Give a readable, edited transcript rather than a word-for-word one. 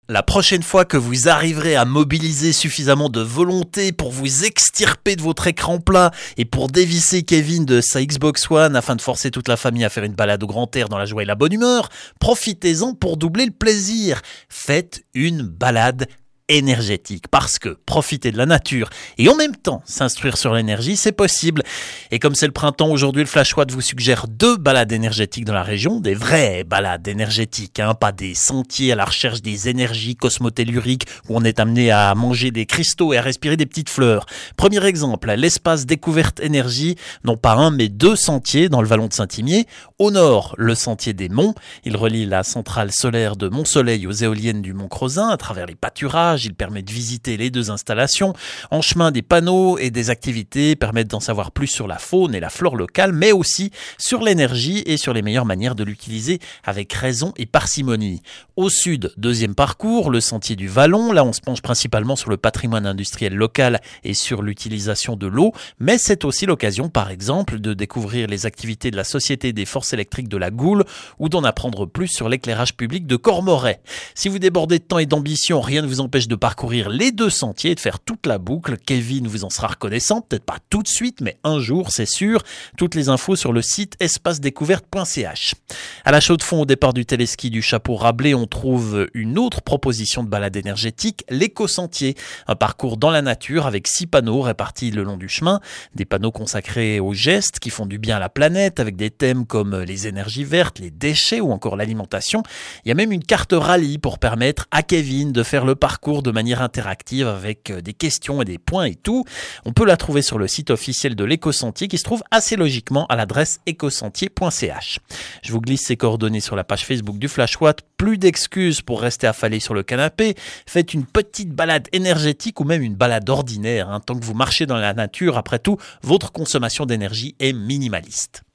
La prochaine fois que vous arriverez à mobiliser suffisamment de volonté pour vous extirper de votre écran plat et pour dévisser Kevin de sa Xbox One afin de forcer toute la famille à faire une balade au grand air dans la joie et la bonne humeur, profitez-en pour doubler le plaisir. Faites une balade énergétique, parce que profiter de la nature et en même temps s'instruire sur l'énergie, c'est possible. Et comme c'est le printemps aujourd'hui, le Flash Watt vous suggère 2 balades énergétiques dans la région, des vraies balades énergétiques, pas des sentiers à la recherche des énergies cosmotelluriques où on est amené à manger des cristaux et à respirer des petites fleurs. Premier exemple, l'espace découverte énergie, non pas un mais 2 sentiers dans le vallon de Saint-Imier. Au nord, le sentier des Monts, il relie la centrale solaire de Mont-Soleil aux éoliennes du Mont-Crozin à travers les pâturages. Il permet de visiter les 2 installations. En chemin, des panneaux et des activités permettent d'en savoir plus sur la faune et la flore locale, mais aussi sur l'énergie et sur les meilleures manières de l'utiliser avec raison et parcimonie. Au sud, 2e parcours, le sentier du Vallon. Là, on se penche principalement sur le patrimoine industriel local et sur l'utilisation de l'eau, mais c'est aussi l'occasion, par exemple, de découvrir les activités de la Société des forces électriques de la Goule ou d'en apprendre plus sur l'éclairage public de Cormoret. Si vous débordez de temps et d'ambition, rien ne vous empêche de parcourir les 2 sentiers et de faire toute la boucle. Kevin vous en sera reconnaissant, peut-être pas tout de suite, mais un jour, c'est sûr. Toutes les infos sur le site espacedécouverte.ch. À la Chaux-de-Fonds, au départ du téléski du Chapeau Rabelais, on trouve une autre proposition de balade énergétique, l'éco-sentier. Un parcours dans la nature avec 6 panneaux répartis le long du chemin. Des panneaux consacrés aux gestes qui font du bien à la planète avec des thèmes comme les énergies vertes, les déchets ou encore l'alimentation. Il y a même une carte rallye pour permettre à Kevin de faire le parcours de manière interactive avec des questions et des points et tout. On peut la trouver sur le site officiel de l'éco-sentier qui se trouve assez logiquement à l'adresse ecosentier.ch. Je vous glisse ces coordonnées sur la page Facebook du Flash Watt. Plus d'excuses pour rester affalé sur le canapé. Faites une petite balade énergétique ou même une balade ordinaire. Tant que vous marchez dans la nature, après tout, votre consommation d'énergie est minimaliste.